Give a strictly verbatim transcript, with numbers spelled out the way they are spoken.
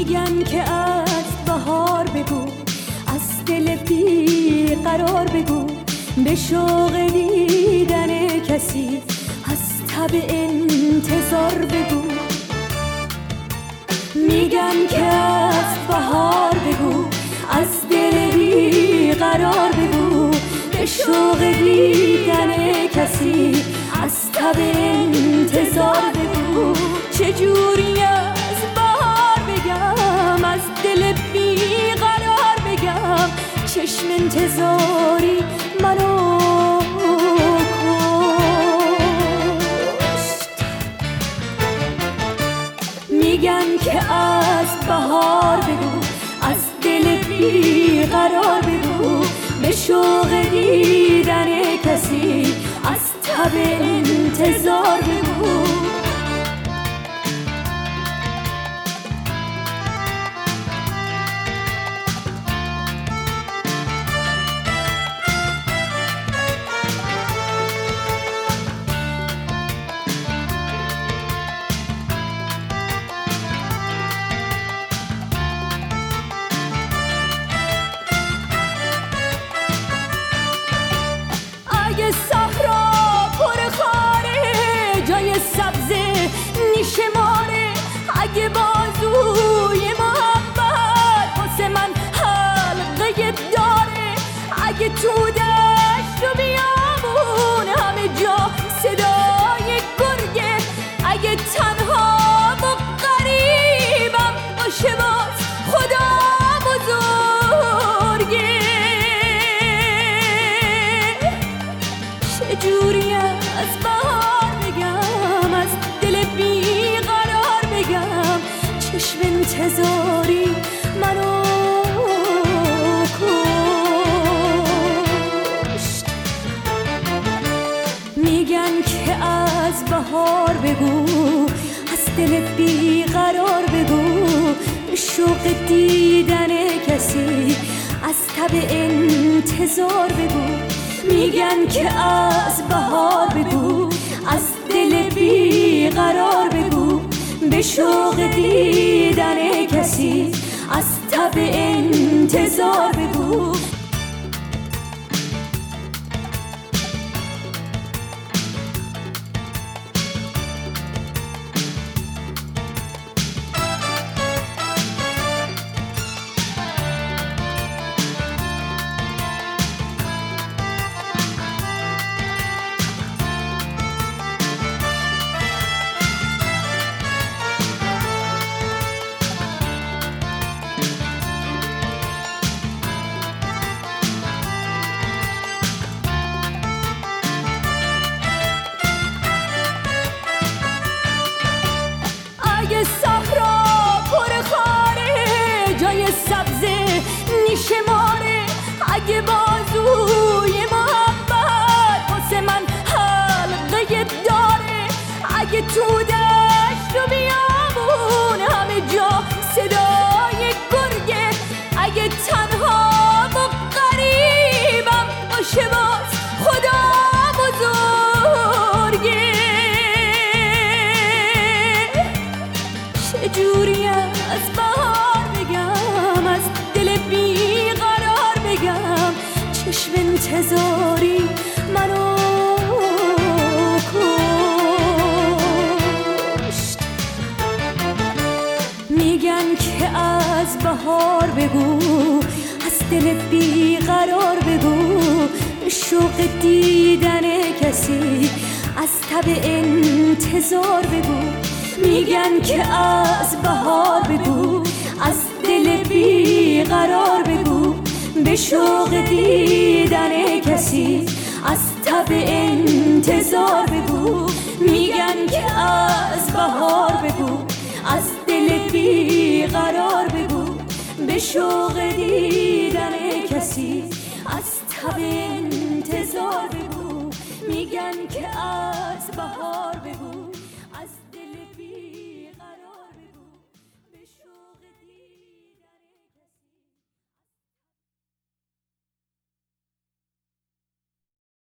میگن که از بهار بگو، از دل بی قرار بگو، به شوق دیدن کسی از تب انتظار بگو. میگن که از بهار بگو، از دل بی قرار بگو، به شوق دیدن کسی از تب انتظار بگو. چجوری از بهار بگم، از دل بی قرار بگم، چشم انتظاری منو کشت. میگن که از بهار بگو، از دل بی قرار بگو، به شوق دیدن کسی از تب انتظار بگو. اگه صحرا پر خاره، جای سبزه نیشه ماره، اگه بازوی محبت واسه من حلقه داره، اگه تو دشت و بیابون همه جا صدای گرگه، اگه تنها و غریبم باشه باز خدا بزرگه. چجوری از بهار بگم، از دل بی قرار بگم، چشم انتظاری منو کشت. میگن که از بهار بگو، از دل بی قرار بگو، شوق دیدن کسی از تب انتظار بگو. میگن که از بهار بگو، از دل بی قرار بگو، به شوق دیدن کسی از تب انتظار بگو. اگه صحرا پر خاره، جای سبزه نیشه ماره، اگه بازوی محبت واسه من حلقه داره، اگه تو دشت و بیابون همه جا صدای گرگه، اگه تنها و غریبم باشه باز خدا بزرگه. چجوری از بهار بگم، از دل بی قرار بگم، چشم انتظاری منو کشت. میگن که از بهار بگو، از دل بی قرار بگو، شوق دیدن کسی از تب انتظار بگو. میگن که از بهار بگو، از دل بی قرار بگو، به شوق دیدن کسی از تب انتظار بگو. میگن که از بهار بگو، از دل بی قرار بگو، به شوق دیدن کسی از تب